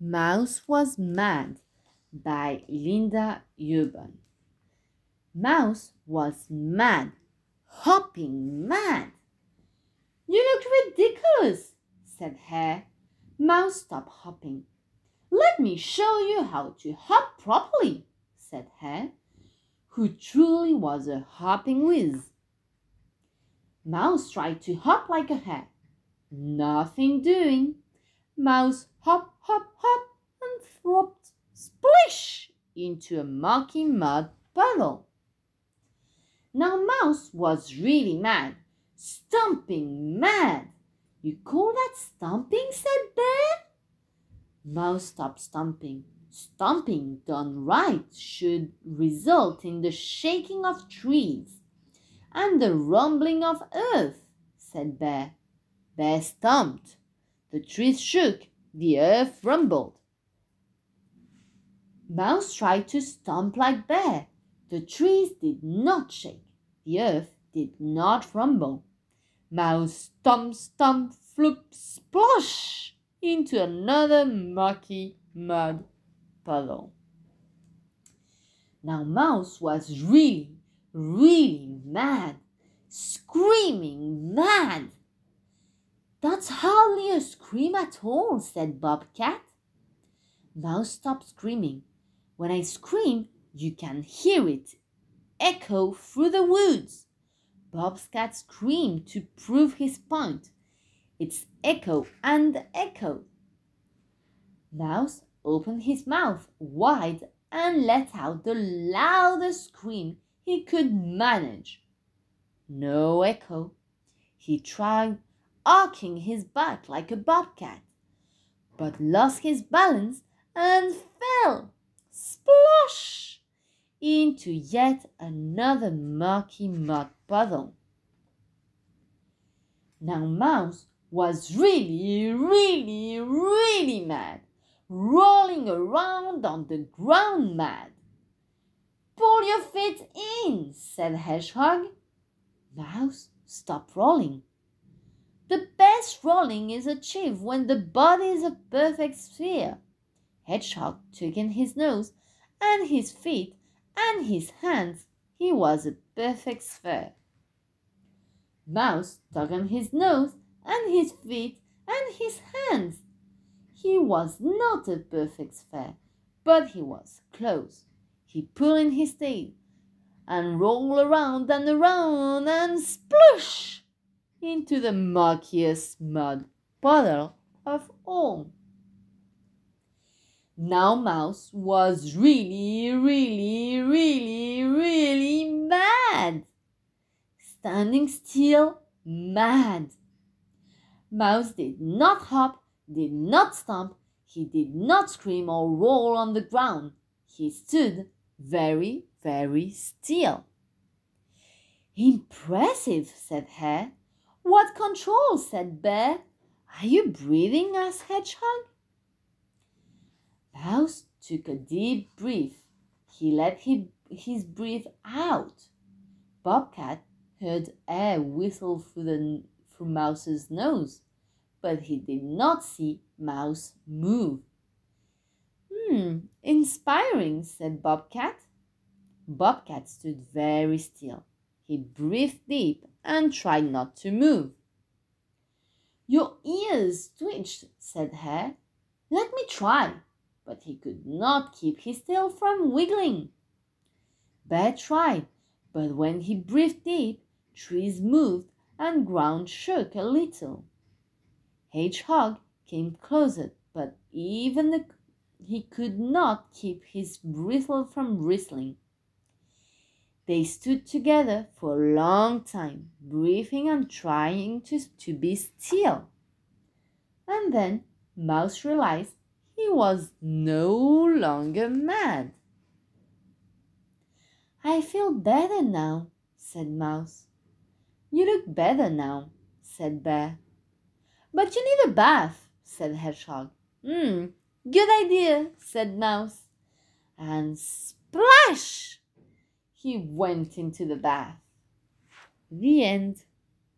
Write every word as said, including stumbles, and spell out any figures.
Mouse Was Mad by Linda Euban. Mouse was mad, hopping mad. "You look ridiculous," said Hare. Mouse stopped hopping. "Let me show you how to hop properly," said Hare, who truly was a hopping whiz. Mouse tried to hop like a hare. Nothing doing. Mouse hop, hop, hop, and flopped splish into a murky mud puddle. Now Mouse was really mad, stomping mad. "You call that stomping?" said Bear. Mouse stopped stomping. Stomping done right should result in the shaking of trees and the rumbling of earth, said Bear. Bear stomped. The trees shook, the earth rumbled. Mouse tried to stomp like Bear. The trees did not shake, the earth did not rumble. Mouse stomp, stomp, floop, splosh into another murky mud puddle. Now Mouse was really, really mad, screaming mad. "That's hardly a scream at all," said Bobcat. Mouse stopped screaming. "When I scream, you can hear it echo through the woods." Bobcat screamed to prove his point. It's echo and echo. Mouse opened his mouth wide and let out the loudest scream he could manage. No echo. He tried arcing his back like a bobcat, but lost his balance and fell, splosh, into yet another murky mud puddle. Now Mouse was really, really, really mad, rolling around on the ground mad. "Pull your feet in," said Hedgehog. Mouse stopped rolling. The best rolling is achieved when the body is a perfect sphere. Hedgehog took in his nose and his feet and his hands. He was a perfect sphere. Mouse took on his nose and his feet and his hands. He was not a perfect sphere, but he was close. He pulled in his tail and rolled around and around and splosh into the murkiest mud puddle of all. Now Mouse was really, really, really, really mad. Standing still, mad. Mouse did not hop, did not stomp, he did not scream or roll on the ground. He stood very, very still. "Impressive," said Hare. "What control?" said Bear. "Are you breathing?" asked Hedgehog. Mouse took a deep breath. He let his breath out. Bobcat heard air whistle through, the, through Mouse's nose, but he did not see Mouse move. "Hmm, inspiring," said Bobcat. Bobcat stood very still. He breathed deep and tried not to move. "Your ears twitched," said Hare. "Let me try." But he could not keep his tail from wiggling. Bear tried, but when he breathed deep, trees moved and ground shook a little. Hedgehog came closer, but even the, he could not keep his bristle from bristling. They stood together for a long time, breathing and trying to, to be still. And then Mouse realized he was no longer mad. "I feel better now," said Mouse. "You look better now," said Bear. "But you need a bath," said Hedgehog. "Hmm, good idea," said Mouse. And splash! He went into the bath. The end.